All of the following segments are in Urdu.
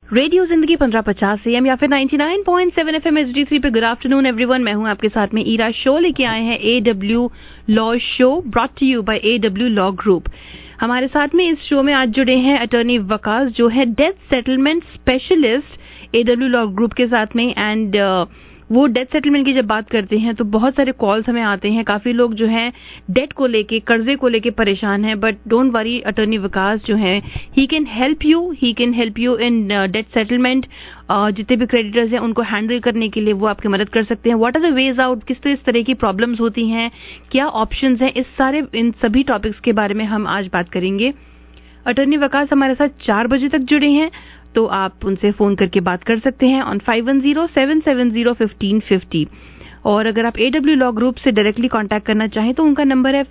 रेडियो जिंदगी 1550 AM या फिर 99.7 FM HD3 पे गुड आफ्टरनून एवरीवन। मैं हूं आपके साथ में ईरा। शो लेके आए हैं AW law show, brought to you by AW law group. हमारे साथ में इस शो में आज जुड़े हैं अटॉर्नी वकास, जो है death settlement specialist AW law group के साथ में। एंड वो डेथ सेटलमेंट की जब बात करते हैं तो बहुत सारे कॉल्स हमें आते हैं। काफी लोग जो हैं डेट को लेके, कर्जे को लेके परेशान हैं। But don't worry, attorney Waqas जो है ही can help you in death settlement. जितने भी क्रेडिटर्स हैं उनको हैंडल करने के लिए वो आपकी मदद कर सकते हैं। What are the ways out, किस तरह की प्रॉब्लम्स होती हैं, क्या ऑप्शंस हैं, इन सभी टॉपिक्स के बारे में हम आज बात करेंगे। अटॉर्नी वकास हमारे साथ 4 बजे तक जुड़े हैं, तो आप उनसे फोन करके बात कर सकते हैं ऑन 5107701550। और अगर आप AW लॉ ग्रुप से डायरेक्टली कांटेक्ट करना चाहें तो उनका नंबर है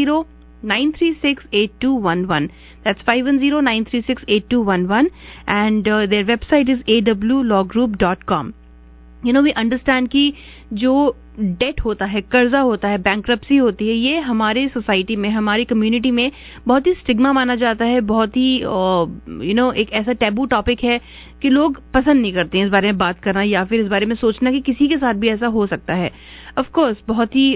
5109368211। That's 5109368211 and their website is awlawgroup.com. You know, we understand कि जो डेट होता है, कर्जा होता है, बैंक्रप्सी होती है, ये हमारे सोसाइटी में, हमारी कम्युनिटी में बहुत ही स्टिग्मा माना जाता है। बहुत ही एक ऐसा टैबू टॉपिक है कि लोग पसंद नहीं करते हैं इस बारे में बात करना या फिर इस बारे में सोचना कि किसी के साथ भी ऐसा हो सकता है। ऑफ कोर्स बहुत ही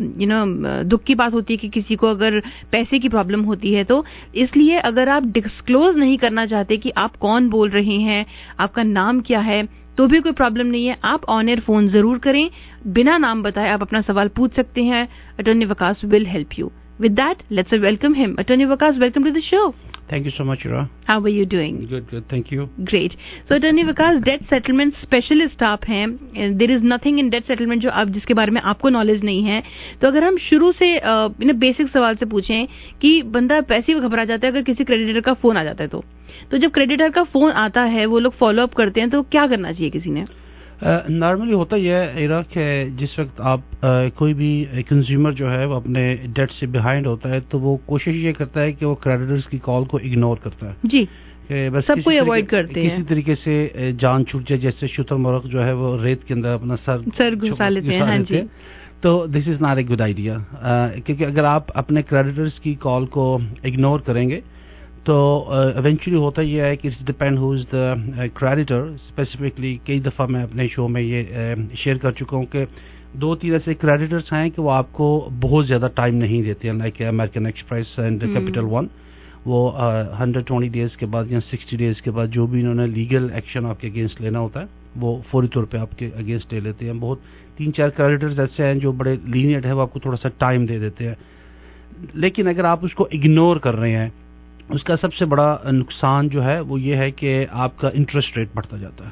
दुख की बात होती है कि किसी को अगर पैसे की प्रॉब्लम होती है, तो इसलिए अगर आप डिस्क्लोज नहीं करना चाहते कि आप कौन बोल रहे हैं, आपका नाम क्या है, तो भी कोई प्रॉब्लम नहीं है। आप ऑन एयर फोन जरूर करें, बिना नाम बताए आप अपना सवाल पूछ सकते हैं। Attorney Waqas will help you. With that, let's welcome him. Attorney Waqas, welcome to the show. Thank you so much, Ira. How are you doing? Good, thank you. Great. So, Attorney Vikas, debt settlement specialist आप हैं. There is nothing in debt settlement जो आप जिसके बारे में आपको नॉलेज नहीं है. तो अगर हम शुरू से बेसिक सवाल से पूछें कि बंदा पैसे में घबरा जाता है अगर किसी क्रेडिटर का फोन आ जाता है, तो जब क्रेडिटर का फोन आता है, वो लोग फॉलो अप करते हैं, तो क्या करना चाहिए किसी ने? नॉर्मली होता यह है इरा कि जिस वक्त आप कोई भी कंज्यूमर जो है वो अपने डेट से बिहाइंड होता है, तो वो कोशिश ये करता है कि वो क्रेडिटर्स की कॉल को इग्नोर करता है। जी, बस सबको अवॉइड करते हैं, किसी तरीके से जान छूट जाए, जैसे शुतुरमुर्ग जो है वो रेत के अंदर अपना सर घुसा लेते हैं। हाँ जी। तो this is not a good idea, क्योंकि अगर आप अपने क्रेडिटर्स की कॉल को इग्नोर करेंगे तो इवेंचुअली होता यह है कि it's depend who is the creditor. Specifically कई दफ़ा मैं अपने शो में ये शेयर कर चुका हूँ कि 2-3 ऐसे क्रेडिटर्स हैं कि वो आपको बहुत ज़्यादा टाइम नहीं देते हैं, like American Express and Capital One. वो 120 डेज़ के बाद या 60 डेज़ के बाद जो भी इन्होंने लीगल एक्शन आपके अगेंस्ट लेना होता है वो फौरी तौर पे आपके अगेंस्ट ले लेते हैं। बहुत 3-4 क्रेडिटर्स ऐसे हैं जो बड़े लीनियंट है, वो आपको थोड़ा सा टाइम दे देते हैं। लेकिन अगर आप उसको इग्नोर कर रहे हैं, उसका सबसे बड़ा नुकसान जो है वो ये है कि आपका इंटरेस्ट रेट बढ़ता जाता है।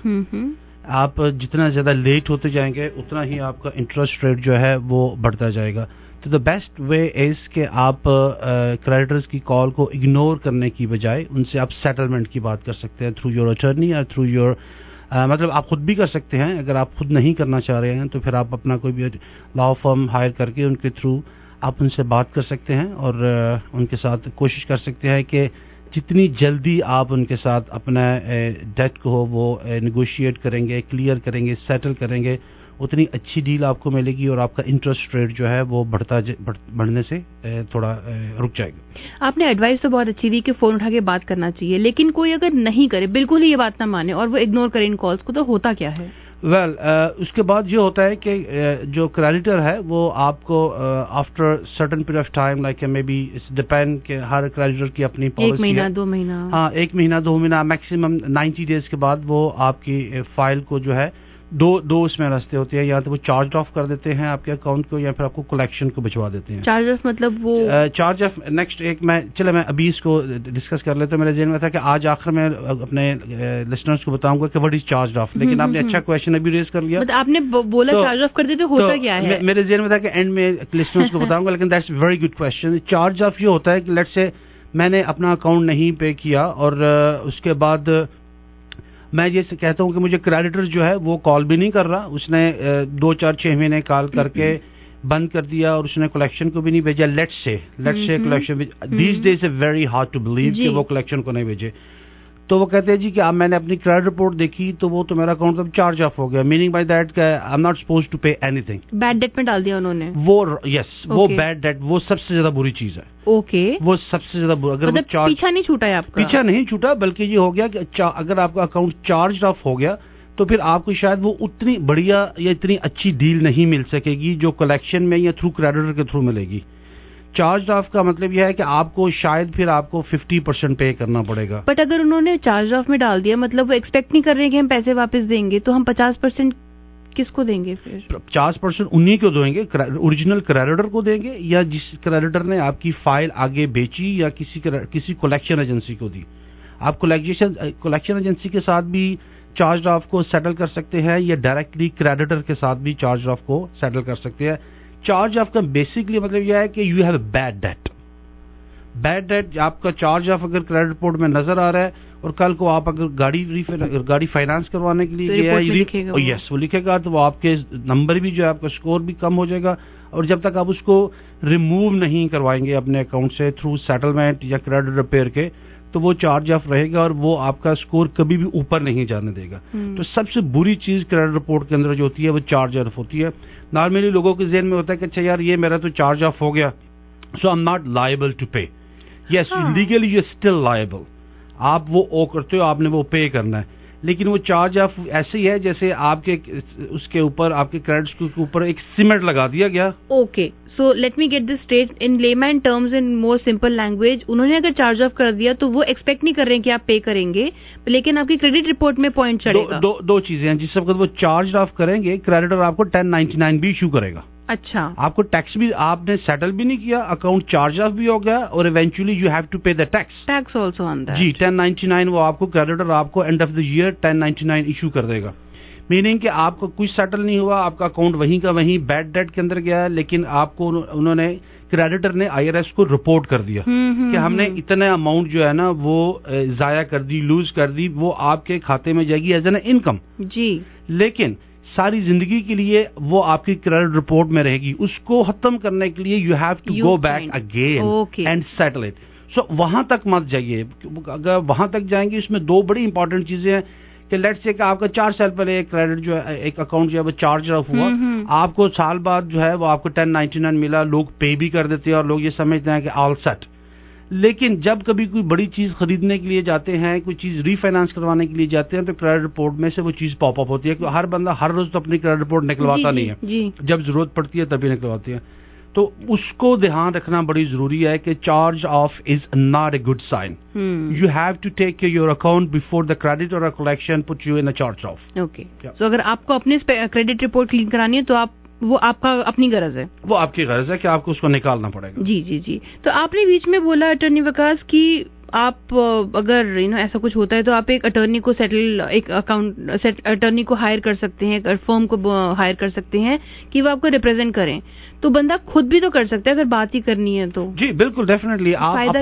आप जितना ज़्यादा लेट होते जाएंगे उतना ही आपका इंटरेस्ट रेट जो है वो बढ़ता जाएगा। तो द बेस्ट वे इज़ कि आप क्रेडिटर्स की कॉल को इग्नोर करने की बजाय उनसे आप सेटलमेंट की बात कर सकते हैं थ्रू योर अटॉर्नी या थ्रू योर मतलब आप खुद भी कर सकते हैं। अगर आप खुद नहीं करना चाह रहे हैं तो फिर आप अपना कोई भी लॉ फर्म हायर करके उनके थ्रू आप उनसे बात कर सकते हैं और उनके साथ कोशिश कर सकते हैं कि जितनी जल्दी आप उनके साथ अपना डेट को वो नेगोशिएट करेंगे, क्लियर करेंगे, सेटल करेंगे, उतनी अच्छी डील आपको मिलेगी और आपका इंटरेस्ट रेट जो है वो बढ़ने से थोड़ा रुक जाएगा। आपने एडवाइस तो बहुत अच्छी दी कि फोन उठा के बात करना चाहिए, लेकिन कोई अगर नहीं करे, बिल्कुल ही ये बात ना माने और वो इग्नोर करे इन कॉल्स को, तो होता क्या है? उसके बाद ये होता है कि जो क्रेडिटर है वो आपको after certain period of time, like maybe it's depend कि हर क्रेडिटर की अपनी पॉलिसी 1 महीना 2 महीना, हाँ 1 महीना 2 महीना, मैक्सिमम 90 डेज के बाद वो आपकी फाइल को जो है दो उसमें रास्ते होते हैं, या तो वो चार्ज ऑफ कर देते हैं आपके अकाउंट को या फिर आपको कलेक्शन को भिजवा देते हैं। चार्ज ऑफ मतलब वो चार्ज ऑफ नेक्स्ट मैं अभी इसको डिस्कस कर लेता हूँ। मेरे जेहन में था कि आज आखिर में अपने लिसनर्स को बताऊंगा कि व्हाट इज चार्ज ऑफ, लेकिन आपने अच्छा क्वेश्चन अभी रेज कर लिया। मतलब आपने बोला चार्ज ऑफ कर देते, होता क्या है? मेरे जेहन में था कि एंड में लिसनर्स को बताऊंगा, लेकिन that's very good question. Charge off ये होता है कि लेट्स से मैंने अपना अकाउंट नहीं पे किया और उसके बाद मैं ये कहता हूँ कि मुझे क्रेडिटर जो है वो कॉल भी नहीं कर रहा, उसने 2-4-6 महीने कॉल करके बंद कर दिया और उसने कलेक्शन को भी नहीं भेजा। Let's say collection these days is very hard to believe कि वो कलेक्शन को नहीं भेजे। تو وہ کہتے ہیں جی کہ اب میں نے اپنی کریڈٹ رپورٹ دیکھی تو وہ تو میرا اکاؤنٹ اب چارج آف ہو گیا, میننگ بائی دیٹ کہ I am not suppose to pay anything. Bad debt میں ڈال دیا انہوں نے وہ, یس, وہ بیڈ ڈیٹ, وہ سب سے زیادہ بری چیز ہے. اوکے, وہ سب سے زیادہ برا. اگر پیچھا نہیں چھوٹا ہے آپ کا, پیچھا نہیں چھوٹا, بلکہ یہ ہو گیا کہ اگر آپ کا اکاؤنٹ چارج آف ہو گیا تو پھر آپ کو شاید وہ اتنی بڑھیا یا اتنی اچھی ڈیل نہیں مل سکے گی جو کلیکشن میں یا تھرو کریڈیٹر کے تھرو ملے گی. چارج آف کا مطلب یہ ہے کہ آپ کو شاید پھر آپ کو 50% پے کرنا پڑے گا. بٹ اگر انہوں نے چارج آف میں ڈال دیا, مطلب وہ ایکسپیکٹ نہیں کر رہے کہ ہم پیسے واپس دیں گے, تو ہم 50% کس کو دیں گے پھر؟ 50% انہی کو دیں گے, اوریجنل کریڈیٹر کو دیں گے, یا جس کریڈیٹر نے آپ کی فائل آگے بیچی یا کسی کلیکشن ایجنسی کو دی. آپ کلیکشن ایجنسی کے ساتھ بھی چارج آف کو سیٹل کر سکتے ہیں, یا ڈائریکٹلی کریڈیٹر کے ساتھ بھی چارج آف کو سیٹل کر سکتے ہیں. چارج آف کا بیسکلی مطلب یہ ہے کہ you have a bad debt. Bad debt آپ کا چارج آف اگر کریڈٹ رپورٹ میں نظر آ رہا ہے, اور کل کو آپ اگر گاڑی فائنانس کروانے کے لیے یس وہ لکھے گا, تو وہ آپ کے نمبر بھی جو ہے آپ کا اسکور بھی کم ہو جائے گا. اور جب تک آپ اس کو ریموو نہیں کروائیں گے اپنے اکاؤنٹ سے تھرو سیٹلمنٹ یا کریڈٹ ریپیئر کے, تو وہ چارج آف رہے گا اور وہ آپ کا اسکور کبھی بھی اوپر نہیں جانے دے گا. تو سب سے بری چیز کریڈٹ رپورٹ کے اندر جو ہوتی ہے وہ چارج آف ہوتی ہے. نارملی لوگوں کے ذہن میں ہوتا ہے کہ اچھا یار یہ میرا تو چارج آف ہو گیا, so I am not liable to pay. Yes, legally you still liable, آپ وہ او کرتے ہو, آپ نے وہ پے کرنا ہے. لیکن وہ چارج آف ایسے ہی ہے جیسے آپ کے اس کے اوپر آپ کے کریڈٹ کے اوپر ایک سیمنٹ لگا دیا گیا. Okay, so let me get this state in layman terms in more simple language. انہوں نے اگر چارج آف کر دیا تو وہ ایکسپیکٹ نہیں کر رہے ہیں کہ آپ پے کریں گے, لیکن آپ کی کریڈٹ رپورٹ میں پوائنٹ چڑھے گا. دو چیزیں ہیں. جس وقت وہ چارج آف کریں گے, کریڈیٹر آپ کو 1099 بھی ایشو کرے گا. اچھا, آپ کو ٹیکس بھی آپ نے سیٹل بھی نہیں کیا, اکاؤنٹ چارج آف بھی ہو گیا, اور eventually you have to pay the tax also on that. جی 1099 وہ آپ کو کریڈیٹر آپ کو end of the year 1099 issue کر دے گا. میننگ کہ آپ کو کچھ سیٹل نہیں ہوا, آپ کا اکاؤنٹ وہیں کا وہیں بیڈ ڈیٹ کے اندر گیا ہے, لیکن آپ کو انہوں نے کریڈیٹر نے IRS کو رپورٹ کر دیا کہ ہم نے اتنا اماؤنٹ جو ہے نا وہ ضائع کر دی, لوز کر دی, وہ آپ کے کھاتے میں جائے گی ایز این انکم. جی, لیکن ساری زندگی کے لیے وہ آپ کی کریڈٹ رپورٹ میں رہے گی. اس کو ختم کرنے کے لیے you have to go back again and settle it. So وہاں تک مت جائیے. اگر وہاں تک جائیں گے, اس میں دو بڑی امپورٹنٹ چیزیں ہیں کہ لیٹ سے کہ آپ کا 4 سال پہلے ایک کریڈٹ جو ہے, ایک اکاؤنٹ جو ہے وہ چارج آف ہوا, آپ کو سال بعد جو ہے وہ آپ کو 1099 ملا, لوگ پے بھی کر دیتے ہیں اور لوگ یہ سمجھتے ہیں کہ آل سیٹ. لیکن جب کبھی کوئی بڑی چیز خریدنے کے لیے جاتے ہیں, کوئی چیز ری فائنانس کروانے کے لیے جاتے ہیں, تو کریڈٹ رپورٹ میں سے وہ چیز پاپ اپ ہوتی ہے. کہ ہر بندہ ہر روز تو اپنی کریڈٹ رپورٹ نکلواتا نہیں ہے, جب ضرورت پڑتی ہے تبھی نکلواتے ہیں. تو اس کو دھیان رکھنا بڑی ضروری ہے کہ charge off is not a good sign. You have to take care your account before the credit اور collection put you in charge off. Okay, so اگر آپ کو اپنی کریڈٹ رپورٹ کلین کرانی ہے تو وہ آپ کا اپنی غرض ہے, وہ آپ کی غرض ہے کہ آپ کو اس کو نکالنا پڑے گا. جی جی جی. تو آپ نے بیچ میں بولا اٹارنی وکاس کی آپ اگر ایسا کچھ ہوتا ہے تو آپ ایک اٹارنی کو ایک اٹارنی کو ہائر کر سکتے ہیں, فرم کو ہائر کر سکتے ہیں کہ وہ آپ کو ریپرزینٹ کریں. تو بندہ خود بھی تو کر سکتا ہے اگر بات ہی کرنی ہے تو. جی بالکل, ڈیفینیٹلی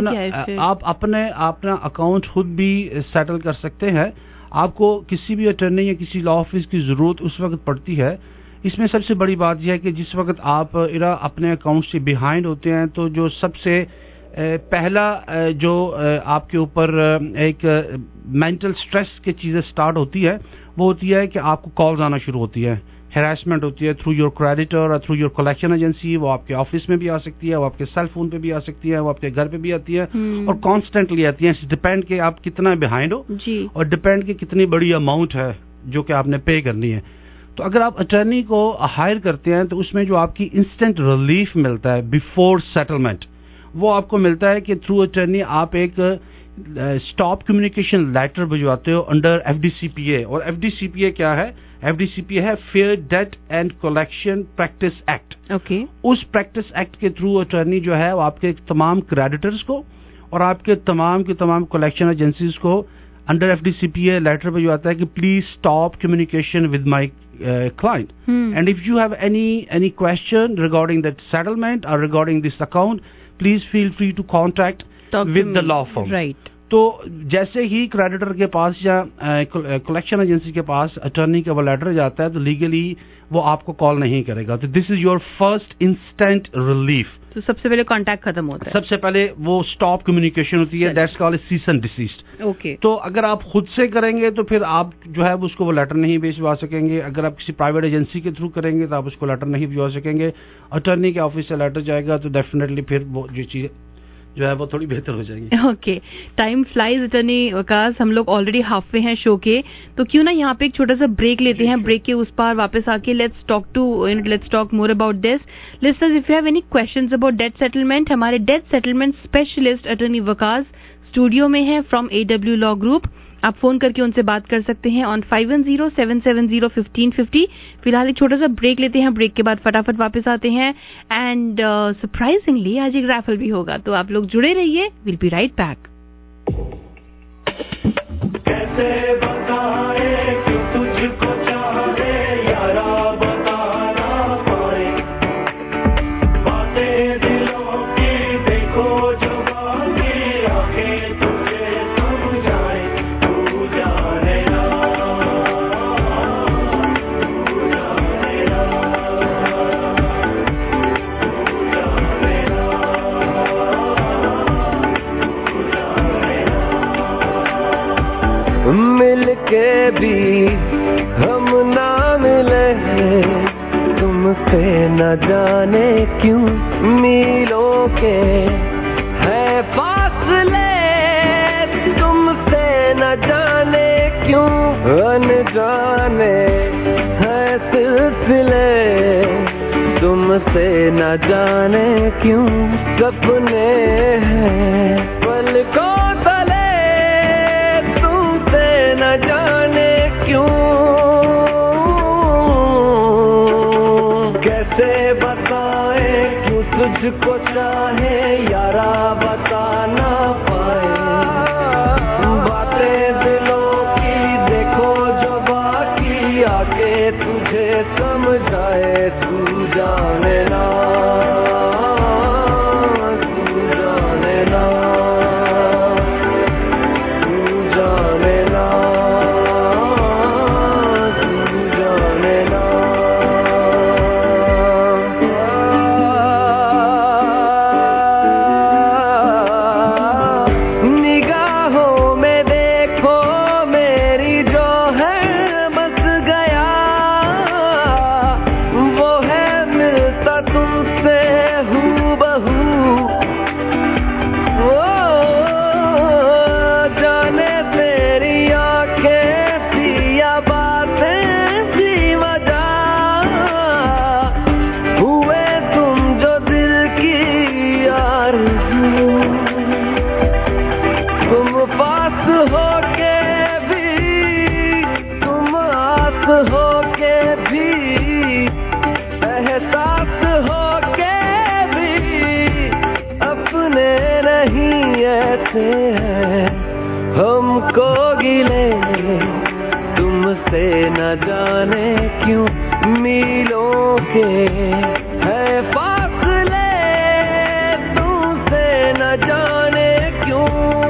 آپ اپنا اکاؤنٹ خود بھی سیٹل کر سکتے ہیں. آپ کو کسی بھی اٹارنی یا کسی لا آفس کی ضرورت اس وقت پڑتی ہے. اس میں سب سے بڑی بات یہ ہے کہ جس وقت آپ اپنے اکاؤنٹ سے بیہائنڈ ہوتے ہیں, تو جو سب سے پہلا جو آپ کے اوپر ایک مینٹل سٹریس کی چیزیں سٹارٹ ہوتی ہے, وہ ہوتی ہے کہ آپ کو کالز آنا شروع ہوتی ہے, ہراسمنٹ ہوتی ہے تھرو یور کریڈیٹر اور تھرو یور کلیکشن ایجنسی. وہ آپ کے آفس میں بھی آ سکتی ہے, وہ آپ کے سیل فون پہ بھی آ سکتی ہے, وہ آپ کے گھر پہ بھی آتی ہے, اور کانسٹنٹلی آتی ہے. ڈپینڈ کہ آپ کتنا بیہائنڈ ہو, اور ڈپینڈ کہ کتنی بڑی اماؤنٹ ہے جو کہ آپ نے پے کرنی ہے. تو اگر آپ اٹارنی کو ہائر کرتے ہیں تو اس میں جو آپ کی انسٹنٹ ریلیف ملتا ہے بیفور سیٹلمنٹ, وہ آپ کو ملتا ہے کہ تھرو اٹارنی آپ ایک اسٹاپ کمیونیکیشن لیٹر بھجواتے ہو انڈر FDCPA. اور FDCPA کیا ہے؟ FDCPA ہے fair debt and collection practice act. Okay, اس پریکٹس ایکٹ کے تھرو اٹارنی جو ہے وہ آپ کے تمام کریڈیٹرز کو اور آپ کے تمام کلیکشن ایجنسیز کو انڈر FDCPA لیٹر بھجواتا ہے کہ please stop communication with my client. And if you have any question regarding that settlement or regarding this account, please feel free to contact with the law firm. Right. تو جیسے ہی کریڈیٹر کے پاس یا کلیکشن ایجنسی کے پاس اٹرنی کا وہ لیٹر جاتا ہے تو لیگلی وہ آپ کو کال نہیں کرے گا. تو this is your first instant relief. تو سب سے پہلے کانٹیکٹ ختم ہوتا ہے, سب سے پہلے وہ اسٹاپ کمیونیکیشن ہوتی ہے, that's called cease and desist. Okay. تو اگر آپ خود سے کریں گے تو پھر آپ جو ہے اس کو وہ لیٹر نہیں بھیجوا سکیں گے. اگر آپ کسی پرائیویٹ ایجنسی کے تھرو کریں گے تو آپ اس کو لیٹر نہیں بھیجوا سکیں گے. اٹرنی کے آفس سے لیٹر جائے گا تو ڈیفینیٹلی پھر وہ جو چیز جو ہے وہ تھوڑی بہتر ہو جائے گی. Okay. Time flies attorney Waqas, ہم لوگ آلریڈی ہاف وے ہیں شو کے, تو کیوں نہ یہاں پہ ایک چھوٹا سا بریک لیتے ہیں. بریک کے اس پار واپس آ کے let's talk more about this. Listeners, if you have any questions about debt settlement, ہمارے debt settlement specialist attorney Waqas studio میں ہیں فرام AW لا گروپ. آپ فون کر کے ان سے بات کر سکتے ہیں آن 510-770-1550. فی الحال ایک چھوٹا سا بریک لیتے ہیں, بریک کے بعد فٹافٹ واپس آتے ہیں. اینڈ سرپرائزنگلی آج ایک ریفل بھی ہوگا, تو آپ لوگ جڑے رہیے. We'll be right back. مل کے بھی ہم نہ ملے, تم سے نہ جانے کیوں میلوں کے ہے فاصلے, تم سے نہ جانے کیوں انجانے ہے سلسلے, تم سے نہ جانے کیوں سپنے ہیں پلکوں تلے, نہ جانے کیوں. کیسے بتائیں کیوں تجھ کو چاہے یارا بتا نہ پائے, باتیں دلوں کی دیکھو جو باقی آگے تجھے سمجھائے, تو جانے نا ہم کو گلے, تم سے نہ جانے کیوں میلوں کے ہے فاصلے, تم سے نہ جانے کیوں,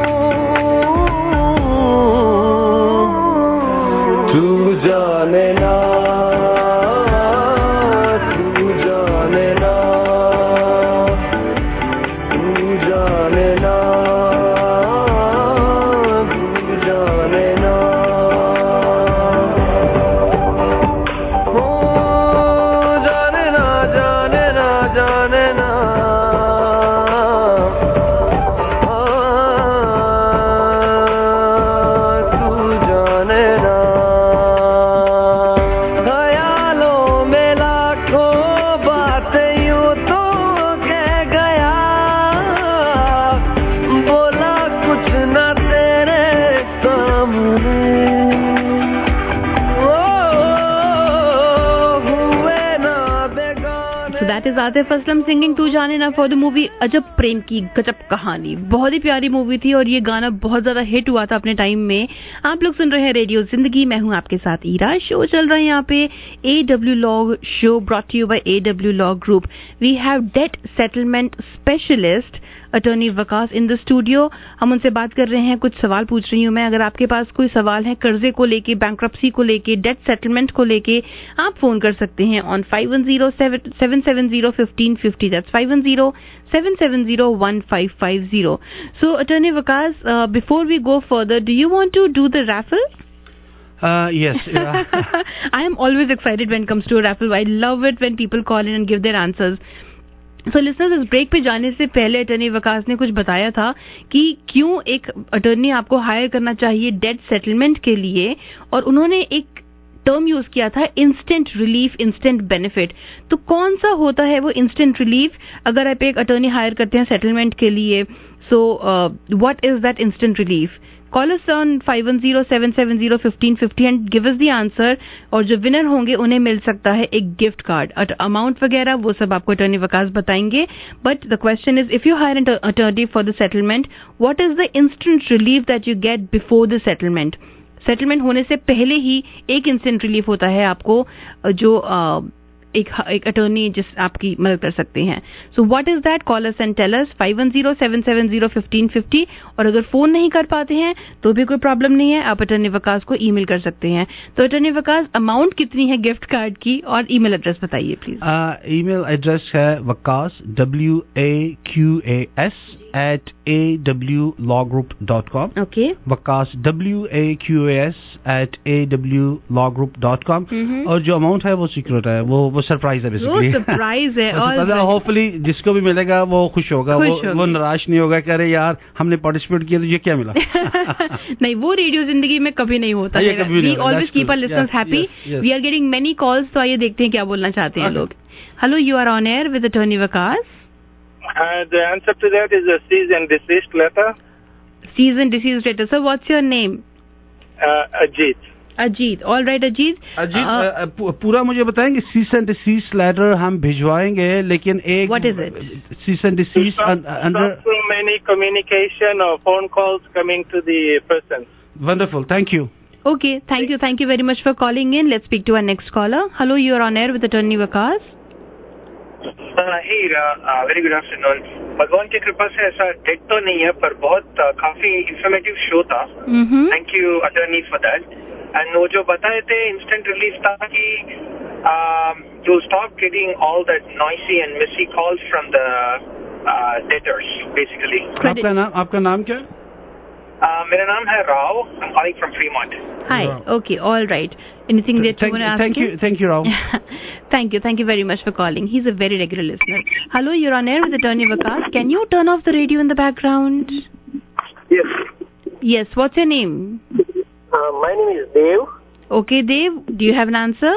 تو جانے نا آصف اسلم سنگنگ تو جانے نا فار دا مووی عجب پریم کی گجب کہانی. بہت ہی پیاری مووی تھی اور یہ گانا بہت زیادہ ہٹ ہوا تھا اپنے ٹائم میں. آپ لوگ سن رہے ہیں ریڈیو زندگی, میں ہوں آپ کے ساتھ ایرا. شو چل رہا ہے یہاں پہ AW law show, brought to you by AW law group. We have debt settlement specialist attorney Waqas in the studio. हम उनसे बात कर रहे हैं, कुछ सवाल पूछ रही हूँ मैं. अगर आपके पास कोई सवाल है कर्जे को लेके, बैंक्रप्सी को लेके, डेट सेटलमेंट को लेके, आप फोन कर सकते हैं on 510-770-1550. That's 510-770-1550. So, Attorney Waqas, before we go further, do you want to do the raffle? Yes. I am always excited when it comes to a raffle. I love it when people call in and give their answers. So listeners, इस ब्रेक पे जाने से पहले अटर्नी वकास ने कुछ बताया था कि क्यों एक अटर्नी आपको हायर करना चाहिए डेट सेटलमेंट के लिए, और उन्होंने एक टर्म यूज किया था इंस्टेंट रिलीफ, इंस्टेंट बेनिफिट. तो कौन सा होता है वो इंस्टेंट रिलीफ अगर आप एक अटर्नी हायर करते हैं सेटलमेंट के लिए? So what is that instant relief? Call us on 510-770-1550 and give us the answer. और जो विनर होंगे उन्हें मिल सकता है एक गिफ्ट कार्ड. अमाउंट वगैरह वो सब आपको अटर्नी वकास बताएंगे. But the question is, if you hire an attorney for the settlement, what is the instant relief that you get before the settlement? Settlement होने से पहले ही एक इंस्टेंट रिलीफ होता है आपको, जो एक अटर्नी जिस आपकी मदद कर सकते हैं. So what is that? Call us and tell us 510-770-1550. और अगर फोन नहीं कर पाते हैं तो भी कोई प्रॉब्लम नहीं है, आप अटर्नी वकास को ईमेल कर सकते हैं. तो अटर्नी वकास, अमाउंट कितनी है गिफ्ट कार्ड की, और ईमेल एड्रेस बताइए प्लीज. ईमेल एड्रेस है Waqas WAQAS @awlawgroup.com. Okay, Waqas WAQAS @awlawgroup.com. और जो अमाउंट है वो सीक्रेट है, वो सरप्राइज है बेसिकली. सरप्राइज है. होपफुली जिसको भी मिलेगा वो खुश होगा, वो निराश नहीं होगा कि अरे यार हमने पार्टिसिपेट किया तो ये क्या मिला. नहीं, वो रेडियो जिंदगी में कभी नहीं होता है. We always keep our listeners happy. We are getting many calls, तो आइए देखते हैं क्या बोलना चाहते हैं लोग. Hello, you are on air with attorney Waqas. The answer to that is a cease and desist letter. Cease and desist letter. So what's your name? Ajit. Ajit. All right, Ajit. पूरा मुझे बताएंगे. cease and desist letter हम भिजवाएंगे, लेकिन एक What is it? cease and desist under so many communication or phone calls coming to the person. Wonderful. Thank you. Okay. Thank you very much for calling in. Let's speak to our next caller. Hello, you are on air with Attorney Waqas. Hey, very good afternoon. भगवान की कृपा से ऐसा डेट तो नहीं है, पर बहुत काफी इंफॉर्मेटिव शो था. Thank you attorney for that. And वो जो बताए थे इंस्टेंट रिलीफ था कि you stop getting all that noisy and missy calls from the debtors basically. आपका नाम क्या है? मेरा नाम है Rao. I am calling from Fremont. Hi. Okay. All right. Anything that you want to ask? Thank you, Rao. Thank you very much for calling. He's a very regular listener. Hello, you're on air with Attorney Waqas. Can you turn off the radio in the background? Yes. Yes. What's your name? My name is Dev. Okay, Dev. Do you have an answer?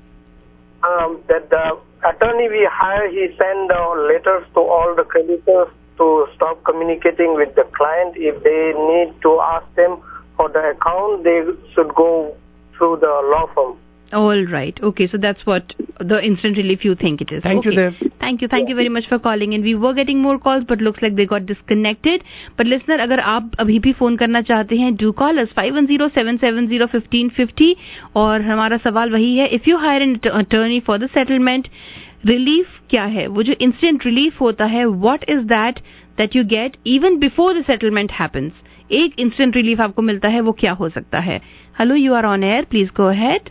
That the attorney we hire, he send letters to all the creditors to stop communicating with the client. If they need to ask them for the account, they should go through the law firm. All right. Okay, so that's what the instant relief you think it is. Thank you, Dev. Thank you very much for calling in. We were getting more calls, but looks like they got disconnected. But listener, अगर आप अभी भी फोन करना चाहते हैं, do call us 510-770-1550. और हमारा सवाल वही है, if you hire an attorney for the settlement, relief क्या है? वो जो instant relief होता है, what is that you get even before the settlement happens? एक instant relief आपको मिलता है, वो क्या हो सकता है? Hello, you are on air. Please go ahead.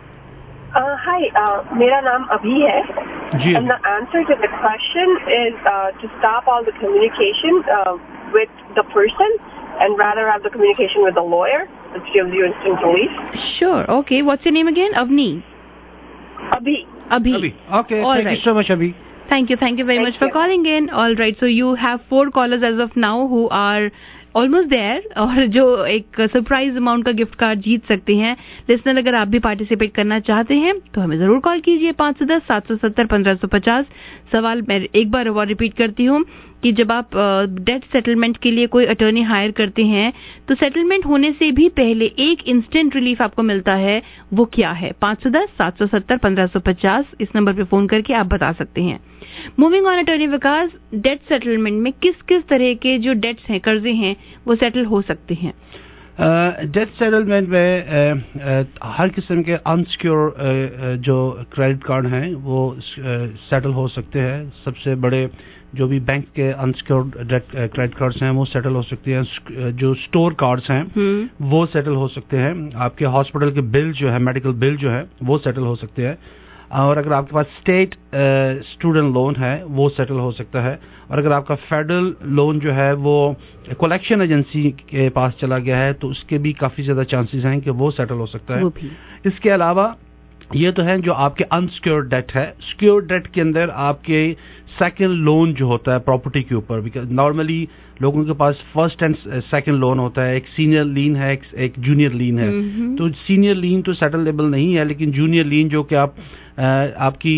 Hi, मेरा नाम अभी है. जी. And the answer to the question is to stop all the communication with the person and rather have the communication with the lawyer, which gives you instant relief. Sure. Okay. What's your name again? Avni. Abhi. Okay. All Thank right. you so much, Abhi. Thank you very much for calling in. All right. So you have 4 callers as of now who are almost there, और जो एक सरप्राइज अमाउंट का गिफ्ट कार्ड जीत सकते हैं. लिसनर, अगर आप भी पार्टिसिपेट करना चाहते हैं तो हमें जरूर कॉल कीजिए 510-770-1550. सवाल मैं एक बार और रिपीट करती हूँ कि जब आप डेट सेटलमेंट के लिए कोई अटर्नी हायर करते हैं तो सेटलमेंट होने से भी पहले एक इंस्टेंट रिलीफ आपको मिलता है, वो क्या है? 510-770-1550 इस नंबर पे फोन करके आप बता सकते हैं. Moving on, attorney Waqas, debt settlement में किस किस तरह के जो डेट्स हैं, कर्जे हैं, वो सेटल हो सकते हैं? डेट सेटलमेंट में हर किस्म के अनसिक्योर जो क्रेडिट कार्ड हैं वो सेटल हो सकते हैं. सबसे बड़े جو بھی بینک کے انسیکیورڈ کریڈٹ کارڈز ہیں وہ سیٹل ہو سکتے ہیں, جو اسٹور کارڈز ہیں وہ سیٹل ہو سکتے ہیں, آپ کے ہاسپٹل کے بل جو ہے, میڈیکل بل جو ہے وہ سیٹل ہو سکتے ہیں, اور اگر آپ کے پاس اسٹیٹ اسٹوڈنٹ لون ہے وہ سیٹل ہو سکتا ہے, اور اگر آپ کا فیڈرل لون جو ہے وہ کلیکشن ایجنسی کے پاس چلا گیا ہے تو اس کے بھی کافی زیادہ چانسز ہیں کہ وہ سیٹل ہو سکتا ہے. اس کے علاوہ یہ تو ہے جو آپ کے انسیکیورڈ ڈیٹ ہے. سیکیورڈ ڈیٹ کے اندر آپ کے سیکنڈ لون جو ہوتا ہے پراپرٹی کے اوپر, نارملی لوگوں کے پاس فرسٹ اینڈ سیکنڈ لون ہوتا ہے, ایک سینئر لین ہے, ایک جونیئر لین ہے. تو سینئر لین تو سیٹلیبل نہیں ہے, لیکن جونیئر لین جو کہ آپ کی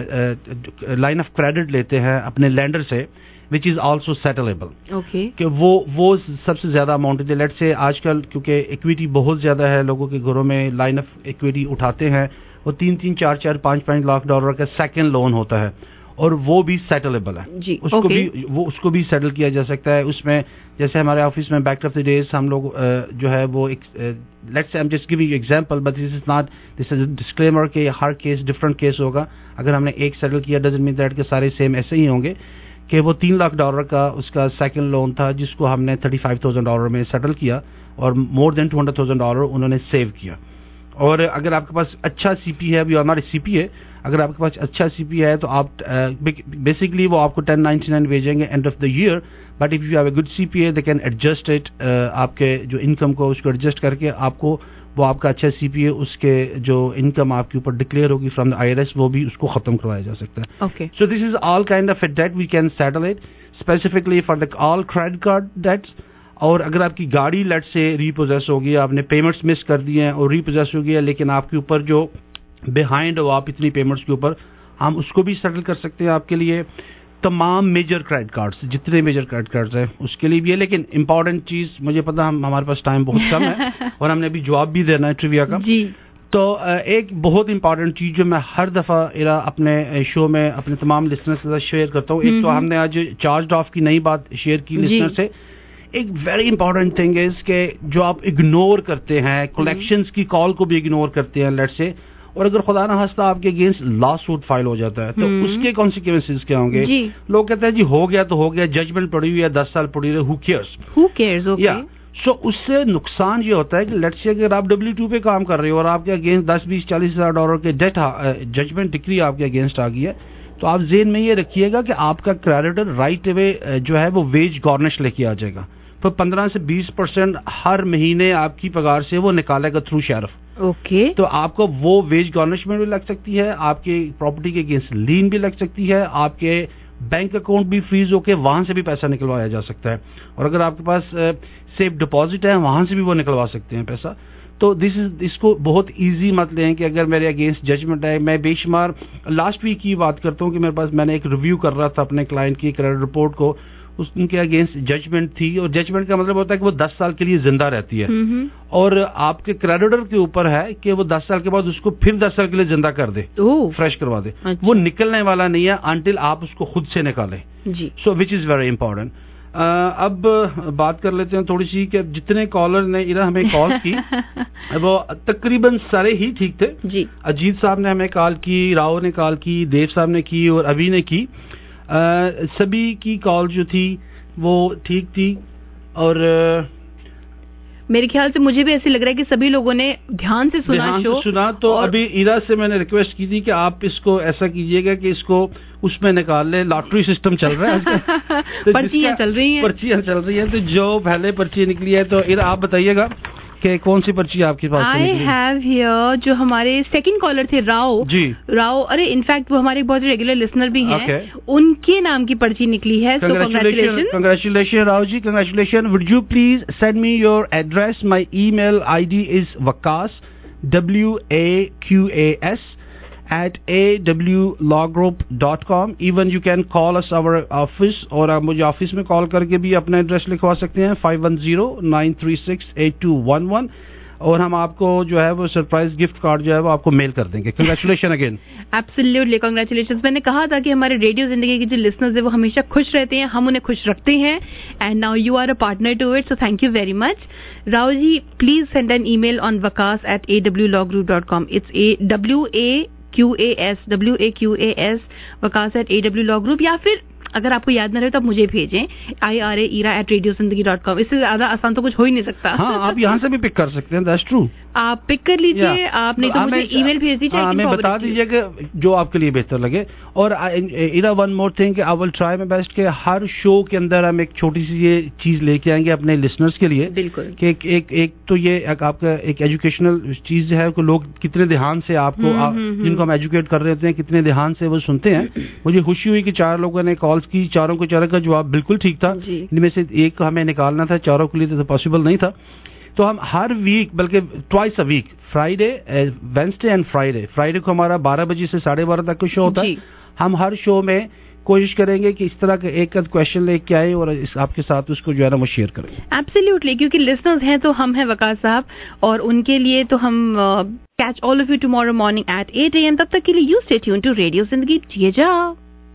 لائن آف کریڈٹ لیتے ہیں اپنے لینڈر سے, وچ از آلسو سیٹلیبل, کہ وہ سب سے زیادہ اماؤنٹ ہے. لیٹ سے آج کل کیونکہ ایکویٹی بہت زیادہ ہے, لوگوں کے گھروں میں لائن آف ایکویٹی اٹھاتے ہیں, وہ 3-3, 4-4, 5-5 لاکھ ڈالر کا سیکنڈ لون ہوتا ہے, اور وہ بھی سیٹلیبل ہے. اس کو بھی سیٹل کیا جا سکتا ہے. اس میں جیسے ہمارے آفس میں بیک آف دی ڈیز ہم لوگ جو ہے وہ let's I am just giving example, but this is disclaimer کہ ہر کیس ڈفرنٹ کیس ہوگا. اگر ہم نے ایک سیٹل کیا ڈزنٹ مین دیٹ کہ سارے سیم ایسے ہی ہوں گے, کہ وہ $3 لاکھ کا اس کا سیکنڈ لون تھا جس کو ہم نے $35,000 میں سیٹل کیا, اور مور دین $200,000 انہوں نے سیو کیا. اور اگر آپ کے پاس اچھا سی پی ہے, ابھی ہمارے سی پی ہے, اگر آپ کے پاس اچھا سی پی ہے تو آپ بیسکلی وہ آپ کو 1099 بھیجیں گے end of the year, but if you have a good C P A they can adjust it, آپ کے جو انکم کو اس کو ایڈجسٹ کر کے آپ کو وہ آپ کا اچھا سی پی اے اس کے جو انکم آپ کے اوپر ڈکلیئر ہوگی فرام دا IRS وہ بھی اس کو ختم کروایا جا سکتا ہے. So this is all kind of a debt we can settle it specifically for the all credit card debts. اور اگر آپ کی گاڑی لیٹ سے ریپوزیس ہوگی, آپ نے پیمنٹس مس کر دی ہیں اور ریپوزیس ہو گیا, لیکن آپ کے اوپر جو بہائنڈ ہو آپ اتنی پیمنٹس کے اوپر, ہم اس کو بھی سیٹل کر سکتے ہیں آپ کے لیے. تمام میجر کریڈٹ کارڈز, جتنے میجر کریڈٹ کارڈز ہیں اس کے لیے بھی ہے. لیکن امپورٹنٹ چیز, مجھے پتا ہمارے پاس ٹائم بہت کم ہے اور ہم نے ابھی جواب بھی دینا ہے ٹریویا کا, تو ایک بہت امپورٹنٹ چیز جو میں ہر دفعہ اپنے شو میں اپنے تمام لسنرز کے ساتھ شیئر کرتا ہوں, ایک تو ہم نے آج چارجڈ آف کی نئی بات شیئر کی لسنر سے, ایک ویری امپورٹنٹ تھنگ از کہ جو آپ اگنور کرتے ہیں, کلیکشنز کی کال کو بھی اگنور کرتے ہیں لیٹ سے, اور اگر خدا نہ خواستہ آپ کے اگینسٹ لا سوٹ فائل ہو جاتا ہے تو اس کے کانسیکوینسز کیا ہوں گے. لوگ کہتے ہیں جی ہو گیا تو ہو گیا, ججمنٹ پڑی ہوئی ہے 10 سال پڑی رہی, ہو کیئرز. سو اس سے نقصان یہ ہوتا ہے کہ لیٹ سے اگر آپ W2 پہ کام کر رہے ہو اور آپ کے اگینسٹ 10-20-40 ہزار کے ڈیٹ ججمنٹ ڈگری آپ کے اگینسٹ آ گئی ہے, تو آپ ذہن میں یہ رکھیے گا کہ آپ کا کریڈیٹر رائٹ اوے جو ہے وہ ویج گارنش لے کے آ جائے گا. تو 15 سے 20% ہر مہینے آپ کی پگار سے وہ نکالے گا تھرو شیرف. تو آپ کو وہ ویج گارنشمنٹ بھی لگ سکتی ہے, آپ کی پراپرٹی کے اگینسٹ لین بھی لگ سکتی ہے, آپ کے بینک اکاؤنٹ بھی فریز ہو کے وہاں سے بھی پیسہ نکلوایا جا سکتا ہے, اور اگر آپ کے پاس سیف ڈپازٹ ہے وہاں سے بھی وہ نکلوا سکتے ہیں پیسہ. تو اس کو بہت ایزی مت لیں کہ اگر میرے اگینسٹ ججمنٹ ہے. میں بے شمار لاسٹ ویک کی بات کرتا ہوں کہ میرے پاس میں نے ایک ریویو کر رہا تھا اپنے کلائنٹ کی کریڈٹ رپورٹ کو, ان کے اگینسٹ ججمنٹ تھی, اور ججمنٹ کا مطلب ہوتا ہے کہ وہ 10 سال کے لیے زندہ رہتی ہے, اور آپ کے کریڈیٹر کے اوپر ہے کہ وہ 10 سال کے بعد اس کو پھر 10 سال کے لیے زندہ کر دے, فریش کروا دے. وہ نکلنے والا نہیں ہے انٹل آپ اس کو خود سے نکالیں. So which is very important. اب بات کر لیتے ہیں تھوڑی سی کہ جتنے کالر نے ہمیں کال کی وہ تقریباً سارے ہی ٹھیک تھے. اجیت صاحب نے ہمیں کال کی, راؤ نے کال کی, دیو صاحب نے کی, اور ابھی نے کی. سبھی کی کال جو تھی وہ ٹھیک تھی, اور میرے خیال سے مجھے بھی ایسے لگ رہا ہے کہ سبھی لوگوں نے دھیان سے سنا. تو ابھی ایرا سے میں نے ریکویسٹ کی تھی کہ آپ اس کو ایسا کیجئے گا کہ اس کو اس میں نکال لیں, لاٹری سسٹم چل رہا ہے, پرچیاں چل رہی ہیں, تو جو پہلے پرچی نکلی ہے, تو ایرا آپ بتائیے گا کہ کون سی پرچی آپ کے پاس؟ آئی ہیو ہیئر جو ہمارے سیکنڈ کالر تھے راؤ. راؤ, ارے انفیکٹ وہ ہمارے بہت ریگولر لسنر بھی ہیں, ان کے نام کی پرچی نکلی ہے. Congratulation Rao ji, congratulation. Would you please send me your address? My email ID is Waqas WAQAS @awlawgroup.com. Even you can call us our office, اور آپ مجھے آفس میں کال کر کے بھی اپنا ایڈریس لکھوا سکتے ہیں 510-936-8211, اور ہم آپ کو جو ہے وہ سرپرائز گفٹ کارڈ جو ہے وہ آپ کو میل کر دیں گے. Congratulation again. Absolutely congratulation. میں نے کہا تھا کہ ہمارے ریڈیو زندگی کے جو لسنرز ہیں وہ ہمیشہ خوش رہتے ہیں, ہم انہیں خوش رکھتے ہیں, and now you are a partner to it, so thank you very much. Rao ji, please send an email on Waqas @awlawgroup.com. It's WAQAS Waqas @awlawgroup, یا پھر اگر آپ کو یاد نہ رہے تو آپ مجھے بھیجیں IRA@radiozindagi.com. اس سے زیادہ آسان تو کچھ ہو ہی نہیں سکتا. ہاں آپ یہاں سے بھی پک کر سکتے ہیں. That's true. آپ پک کر لیجیے. آپ نہیں تو مجھے ای میل بھیج دیجیے. ہمیں بتا دیجیے کہ جو آپ کے لیے بہتر لگے. اور ایرا ون مور تھنگ کہ آئی ول ٹرائی مائی بیسٹ کہ ہر شو کے اندر ہم ایک چھوٹی سی یہ چیز لے کے آئیں گے اپنے لسنرز کے لیے. بالکل. کہ ایک تو یہ آپ کا ایک ایجوکیشنل چیز ہے کہ لوگ کتنے دھیان سے آپ کو جن کو ہم ایجوکیٹ کر رہے ہوتے ہیں کتنے دھیان سے وہ سنتے ہیں. مجھے خوشی ہوئی کہ 4 لوگوں نے کالز کی. چاروں کو کا جواب بالکل ٹھیک تھا. ان میں سے ایک ہمیں نکالنا تھا. چاروں کے لیے تو پاسبل نہیں تھا. تو ہم ہر ویک بلکہ twice a week Friday Wednesday and Friday کو ہمارا 12 بجے سے 12:30 تک کا شو ہوتا ہے. ہم ہر شو میں کوشش کریں گے کہ اس طرح کا ایک کویشچن لے کے آئے اور آپ کے ساتھ اس کو جو ہے نا وہ شیئر کریں. ایبسلیوٹلی. کیونکہ لسنرز ہیں تو ہم ہیں وقاص صاحب, اور ان کے لیے تو ہم catch all of you tomorrow morning at 8 AM. تب تک کے لیے you stay tune to radio Zindagi. جی جا.